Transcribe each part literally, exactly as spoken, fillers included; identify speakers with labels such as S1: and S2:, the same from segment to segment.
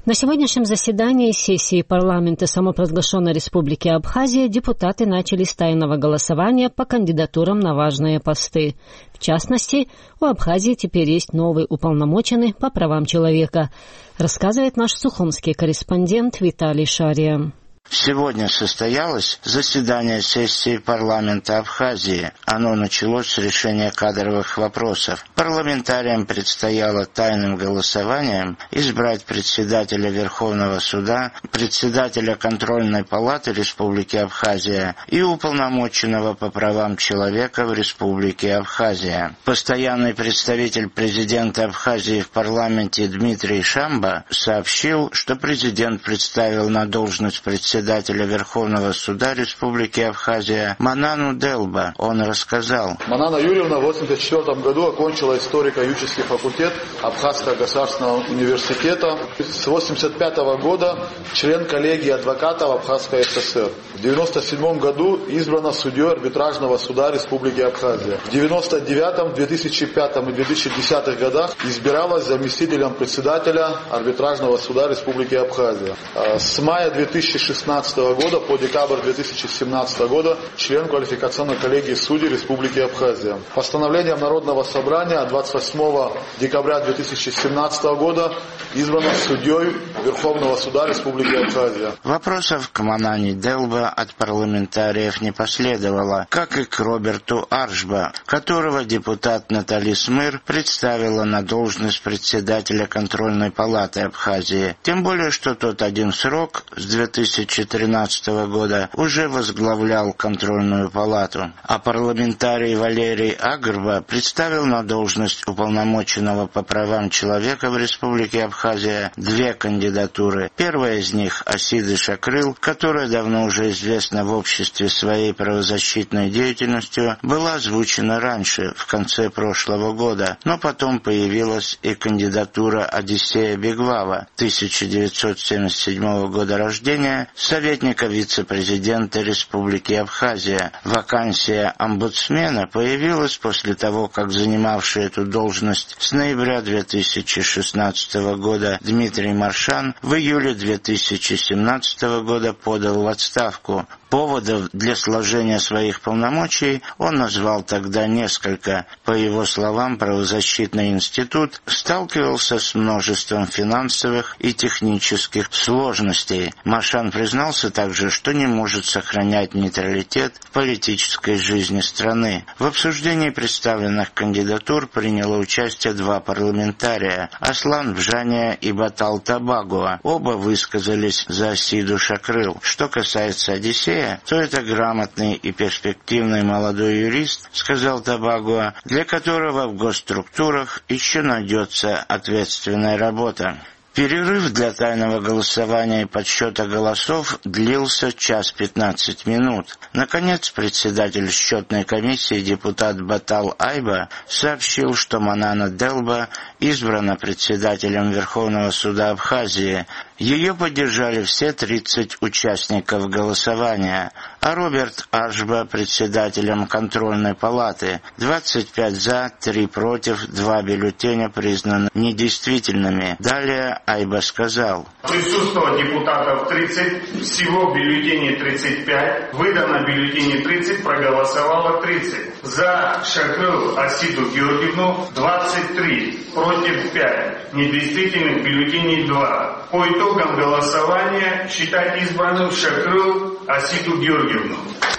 S1: На сегодняшнем заседании сессии парламента самопровозглашенной Республики Абхазия депутаты начали с тайного голосования по кандидатурам на важные посты. В частности, у Абхазии теперь есть новый уполномоченный по правам человека, рассказывает наш сухумский корреспондент Виталий Шария.
S2: Сегодня состоялось заседание сессии парламента Абхазии. Оно началось с решения кадровых вопросов. Парламентариям предстояло тайным голосованием избрать председателя Верховного суда, председателя контрольной палаты Республики Абхазия и уполномоченного по правам человека в Республике Абхазия. Постоянный представитель президента Абхазии в парламенте Дмитрий Шамба сообщил, что президент представил на должность председателя председателя Верховного суда Республики Абхазия Манану Делба. Он рассказал.
S3: Манана Юрьевна в восемьдесят четвёртом году окончила историко-юридический факультет Абхазского государственного университета. С восемьдесят пятого года член коллегии адвокатов Абхазской ССР. В девяносто седьмом году избрана судьей арбитражного суда Республики Абхазия. В девяносто девятом, две тысячи пятом и две тысячи десятых годах избиралась заместителем председателя арбитражного суда Республики Абхазия. С мая две тысячи шестнадцатого года по декабрь две тысячи семнадцатого года член квалификационной коллегии судей Республики Абхазия. Постановлением Народного собрания двадцать восьмого декабря две тысячи семнадцатого года избрана судьей Верховного суда Республики Абхазия.
S2: Вопросов к Манане Делба от парламентариев не последовало, как и к Роберту Аршба, которого депутат Натали Смыр представила на должность председателя контрольной палаты Абхазии. Тем более, что тот один срок с две тысячи тринадцатого года уже возглавлял контрольную палату. А парламентарий Валерий Агрба представил на должность уполномоченного по правам человека в Республике Абхазия две кандидатуры. Первая из них — Асиды Шакрыл, которая давно уже известна в обществе своей правозащитной деятельностью, была озвучена раньше, в конце прошлого года, но потом появилась и кандидатура Одиссея Бегвава, тысяча девятьсот семьдесят седьмого года рождения, советника вице-президента Республики Абхазия. Вакансия омбудсмена появилась после того, как занимавший эту должность с ноября две тысячи шестнадцатого года Дмитрий Маршан в июле две тысячи семнадцатого года подал в отставку. Поводов для сложения своих полномочий он назвал тогда несколько. По его словам, правозащитный институт сталкивался с множеством финансовых и технических сложностей. Маршан признался также, что не может сохранять нейтралитет в политической жизни страны. В обсуждении представленных кандидатур приняло участие два парламентария — Аслан Бжания и Батал Табагуа. Оба высказались за Асиду Шакрыл. Что касается Одиссея, то это грамотный и перспективный молодой юрист, сказал Табагуа, для которого в госструктурах еще найдется ответственная работа. Перерыв для тайного голосования и подсчета голосов длился час пятнадцать минут. Наконец, председатель счетной комиссии депутат Батал Айба сообщил, что Манана Делба избрана председателем Верховного суда Абхазии. Ее поддержали все тридцать участников голосования, а Роберт Аршба председателем контрольной палаты. двадцать пять за, три против, два бюллетеня признаны недействительными. Далее Айба сказал.
S4: Присутствовало депутатов тридцать, всего бюллетеней тридцать пять, выдано бюллетеней тридцать, проголосовало тридцать. За Шакрыл Асиду Георгиевну двадцать три, против пять, недействительных бюллетеней два. По итогам голосования считать избранным Шакрыл Асиду Георгиевну.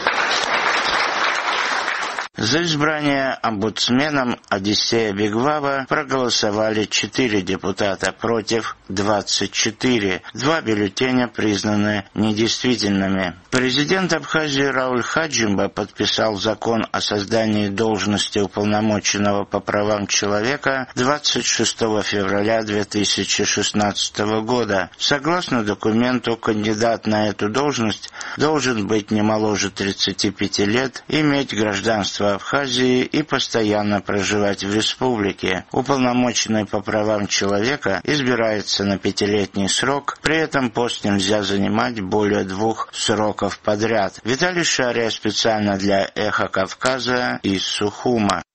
S2: За избрание омбудсменом Одиссея Бегвава проголосовали четыре депутата, против двадцать четыре. Два бюллетеня признаны недействительными. Президент Абхазии Рауль Хаджимба подписал закон о создании должности уполномоченного по правам человека двадцать шестого февраля две тысячи шестнадцатого года. Согласно документу, кандидат на эту должность должен быть не моложе тридцати пяти лет, иметь гражданство Абхазии и постоянно проживать в республике. Уполномоченный по правам человека избирается на пятилетний срок, при этом пост нельзя занимать более двух сроков подряд. Виталий Шария специально для «Эхо Кавказа» из Сухума.